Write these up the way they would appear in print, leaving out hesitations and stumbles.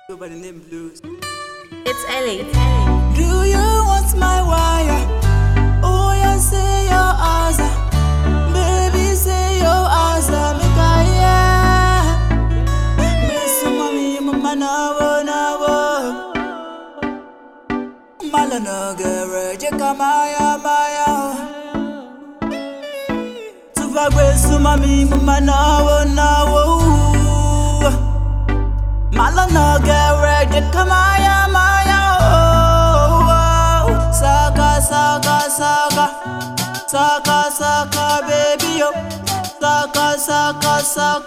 Go by the name Blues. It's Ellie. Do you want my wire? Oh, yeah, say your answer. Baby, say your answer. Make I hear. Miss mommy, mama, nawo. Malana, garage, kamaya, maya. Tuvagwe, sumami, mama, nawo. Malana, garage, kamaya, maya. Saka, baby, yo. Saka,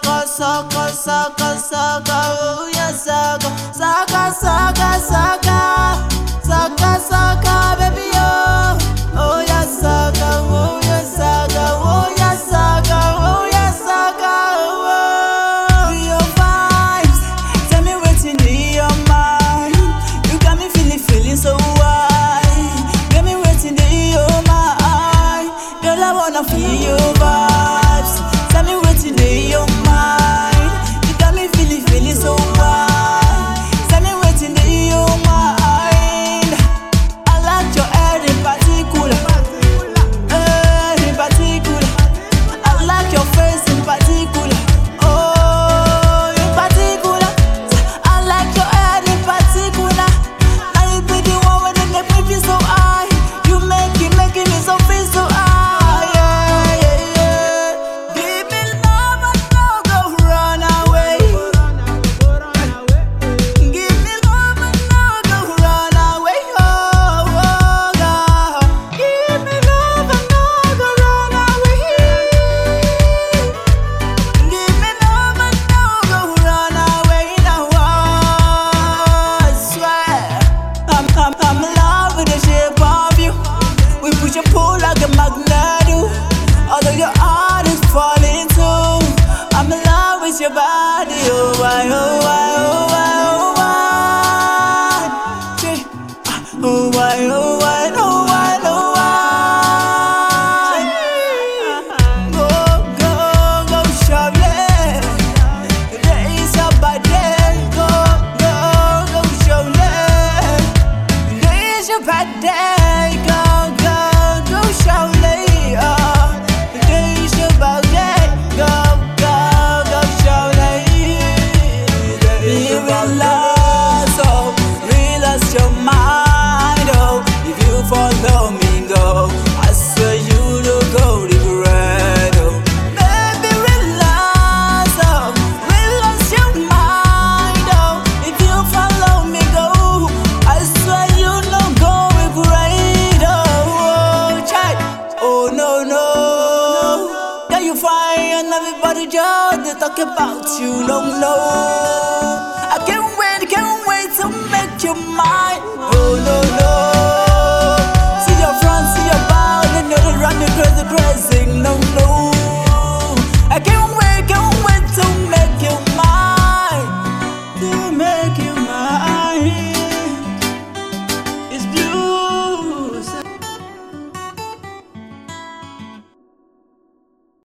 oh yeah, saka, baby, yo. Oh yeah, saka, oh yeah, saka, oh yeah, saka, oh yeah, saka, oh. Your vibes, tell me what's in your mind. You got me feeling so high. Get me waiting in your mind. Girl, I wanna feel your vibes. Tell me what's in your mind. You got me feeling so high. Tell me what's in your mind. I like your hair in particular. In particular. I like your face in particular. Oh, in particular. I like your hair in particular. Now you be the one when they make me feel so high. You making me so feel so high. Yeah. Give me love and no go run away. Give me love and no go run away. Oh, God. Give me love and no go run away. Give me love and no go run away now. I swear, I'm in love with the shape of you. We push and pull like a magnet do. Although your heart is falling too, I'm in love with your body. Oh why, oh why, oh why, oh why. Yeah. Oh why, oh why, oh why, oh why. Go, Charlie. Today is your birthday. Go, Charlie. Today is your birthday. Go, Charlie. Today is your birthday. Go, Charlie. Realize your mind, oh. If you follow me, go. I swear you don't go regret, oh. Baby, realize your mind, oh. If you follow me, go. I swear you don't go regret, oh. Child, oh no. Can you find everybody just they talk about you? No. I can't wait to make you mine.